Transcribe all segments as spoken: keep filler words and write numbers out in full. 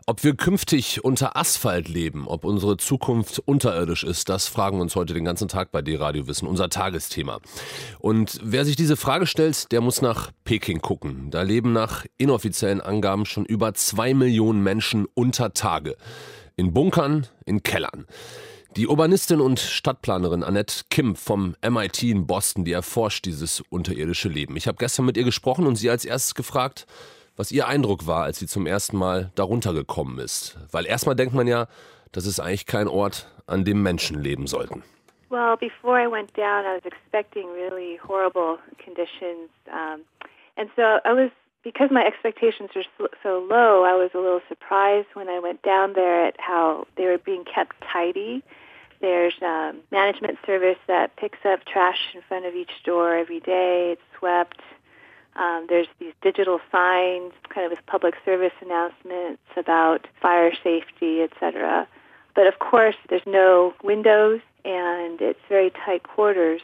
Ob wir künftig unter Asphalt leben, ob unsere Zukunft unterirdisch ist, das fragen wir uns heute den ganzen Tag bei D-Radio Wissen, unser Tagesthema. Und wer sich diese Frage stellt, der muss nach Peking gucken. Da leben nach inoffiziellen Angaben schon über zwei Millionen Menschen unter Tage. In Bunkern, in Kellern. Die Urbanistin und Stadtplanerin Annette Kim vom M I T in Boston, die erforscht dieses unterirdische Leben. Ich habe gestern mit ihr gesprochen und sie als erstes gefragt, was ihr Eindruck war, als sie zum ersten Mal darunter gekommen ist. Weil erstmal denkt man ja, das ist eigentlich kein Ort, an dem Menschen leben sollten. Well, before I went down, I was expecting really horrible conditions. Um, and so I was, because my expectations were so low, I was a little surprised when I went down there at how they were being kept tidy. There's a management service that picks up trash in front of each door every day. It's swept. Um, there's these digital signs, kind of with public service announcements about fire safety, et cetera. But of course, there's no windows, and it's very tight quarters.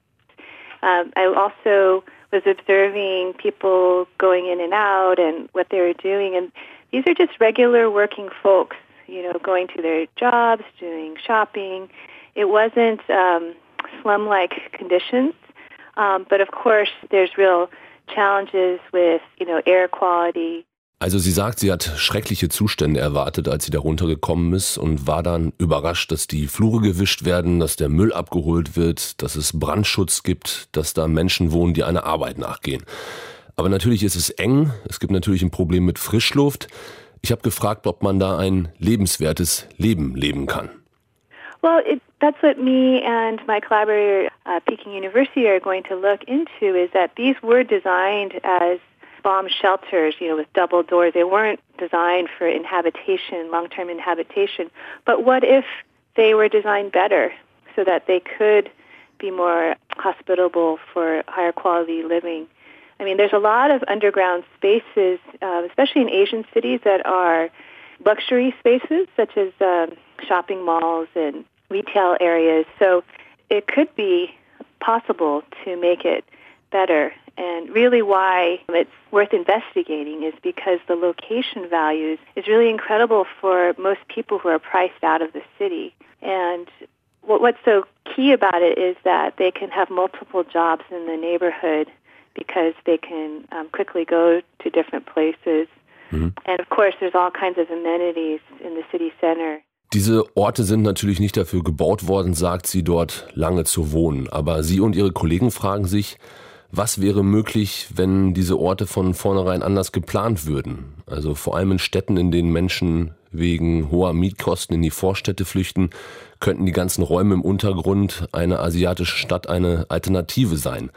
Um, I also was observing people going in and out and what they were doing, and these are just regular working folks, you know, going to their jobs, doing shopping. It wasn't um, slum-like conditions, um, but of course, there's real challenges with, you know, air quality. Also sie sagt, sie hat schreckliche Zustände erwartet, als sie da runtergekommen ist und war dann überrascht, dass die Flure gewischt werden, dass der Müll abgeholt wird, dass es Brandschutz gibt, dass da Menschen wohnen, die einer Arbeit nachgehen. Aber natürlich ist es eng, es gibt natürlich ein Problem mit Frischluft. Ich habe gefragt, ob man da ein lebenswertes Leben leben kann. Well, it, that's what me and my collaborator at Peking University are going to look into, is that these were designed as bomb shelters, you know, with double doors. They weren't designed for inhabitation, long-term inhabitation. But what if they were designed better so that they could be more hospitable for higher quality living? I mean, there's a lot of underground spaces, uh, especially in Asian cities, that are luxury spaces, such as um, shopping malls and retail areas. So it could be possible to make it better. And really why it's worth investigating is because the location values is really incredible for most people who are priced out of the city. And what, what's so key about it is that they can have multiple jobs in the neighborhood because they can um, quickly go to different places. Mhm. And of course, there's all kinds of amenities in the city center. Diese Orte sind natürlich nicht dafür gebaut worden, sagt sie, dort lange zu wohnen. Aber sie und ihre Kollegen fragen sich, was wäre möglich, wenn diese Orte von vornherein anders geplant würden? Also vor allem in Städten, in denen Menschen wegen hoher Mietkosten in die Vorstädte flüchten, könnten die ganzen Räume im Untergrund einer asiatischen Stadt eine Alternative sein.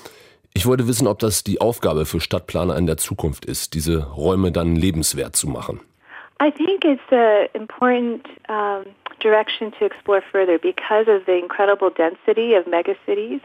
Ich wollte wissen, ob das die Aufgabe für Stadtplaner in der Zukunft ist, diese Räume dann lebenswert zu machen. I think it's an important um, direction to explore further because of the incredible density of megacities.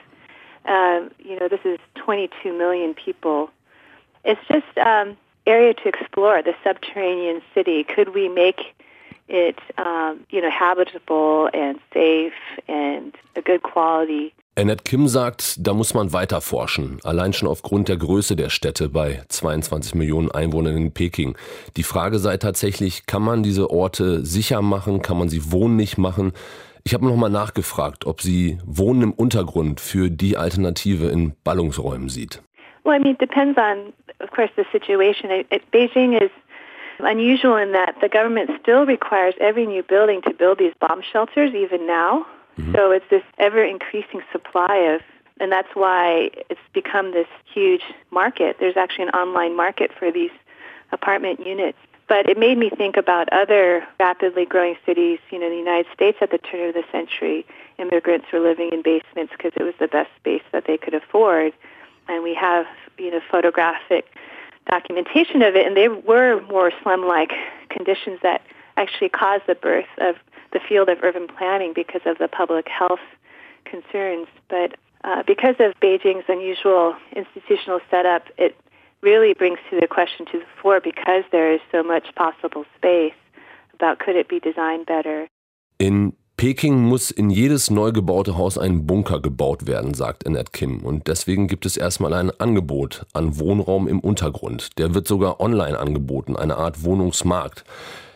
Uh, you know, this is twenty-two million people. It's just um, area to explore, the subterranean city. Could we make it, um, you know, habitable and safe and a good quality? Annette Kim sagt, da muss man weiter forschen, allein schon aufgrund der Größe der Städte bei zweiundzwanzig Millionen Einwohnern in Peking. Die Frage sei tatsächlich, kann man diese Orte sicher machen, kann man sie wohnlich machen? Ich habe nochmal nachgefragt, ob sie Wohnen im Untergrund für die Alternative in Ballungsräumen sieht. Well, I mean, it depends on, of course, the situation. It, it, Beijing is unusual in that the government still requires every new building to build these bomb shelters, even now. Mm-hmm. So it's this ever-increasing supply of, and that's why it's become this huge market. There's actually an online market for these apartment units. But it made me think about other rapidly growing cities. You know, in the United States at the turn of the century, immigrants were living in basements because it was the best space that they could afford. And we have, you know, photographic documentation of it, and they were more slum-like conditions that actually caused the birth of the field of urban planning because of the public health concerns. But uh, because of Beijing's unusual institutional setup, it really brings to the question to the fore because there is so much possible space about could it be designed better. In Peking muss in jedes neu gebaute Haus ein Bunker gebaut werden, sagt Annette Kim. Und deswegen gibt es erstmal ein Angebot an Wohnraum im Untergrund. Der wird sogar online angeboten, eine Art Wohnungsmarkt.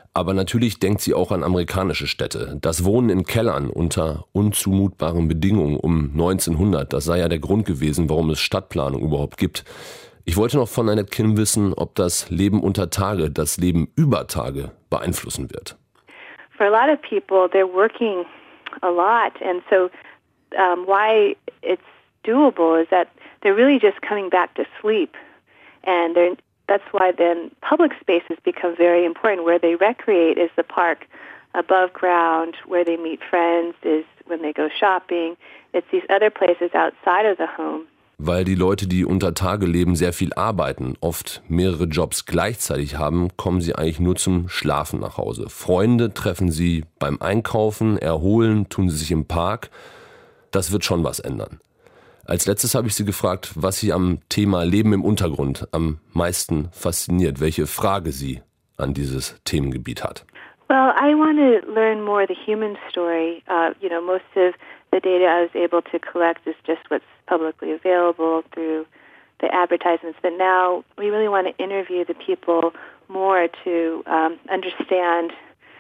Aber natürlich denkt sie auch an amerikanische Städte. Das Wohnen in Kellern unter unzumutbaren Bedingungen um neunzehnhundert, das sei ja der Grund gewesen, warum es Stadtplanung überhaupt gibt. Ich wollte noch von Annette Kim wissen, ob das Leben unter Tage, das Leben über Tage beeinflussen wird. For a lot of people, they're working a lot, and so um, why it's doable is that they're really just coming back to sleep, and they're that's why then public spaces become very important. Where they recreate is the park above ground, where they meet friends is when they go shopping. It's these other places outside of the home. Weil die Leute, die unter Tage leben, sehr viel arbeiten, oft mehrere Jobs gleichzeitig haben, kommen sie eigentlich nur zum Schlafen nach Hause. Freunde treffen sie beim Einkaufen, erholen, tun sie sich im Park. Das wird schon was ändern. Als letztes habe ich Sie gefragt, was Sie am Thema Leben im Untergrund am meisten fasziniert, welche Frage sie an dieses Themengebiet hat. Well, I want to learn more the human story. Uh, you know, most of the data I was able to collect is just what's publicly available through the advertisements. But now we really want to interview the people more to um, understand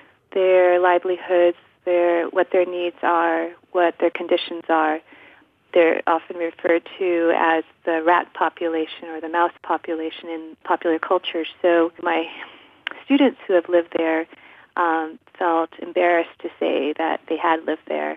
their livelihoods, their what their needs are, what their conditions are. They're often referred to as the rat population or the mouse population in popular culture. So my students who have lived there um, felt embarrassed to say that they had lived there.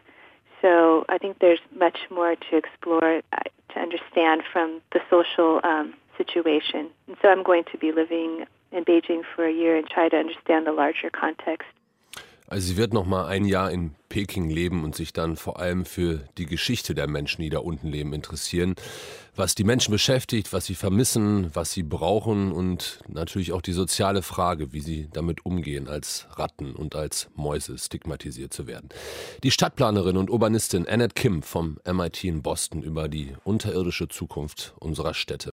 So I think there's much more to explore, uh, to understand from the social um, situation. And so I'm going to be living in Beijing for a year and try to understand the larger context. Also sie wird noch mal ein Jahr in Peking leben und sich dann vor allem für die Geschichte der Menschen, die da unten leben, interessieren. Was die Menschen beschäftigt, was sie vermissen, was sie brauchen und natürlich auch die soziale Frage, wie sie damit umgehen, als Ratten und als Mäuse stigmatisiert zu werden. Die Stadtplanerin und Urbanistin Annette Kim vom M I T in Boston über die unterirdische Zukunft unserer Städte.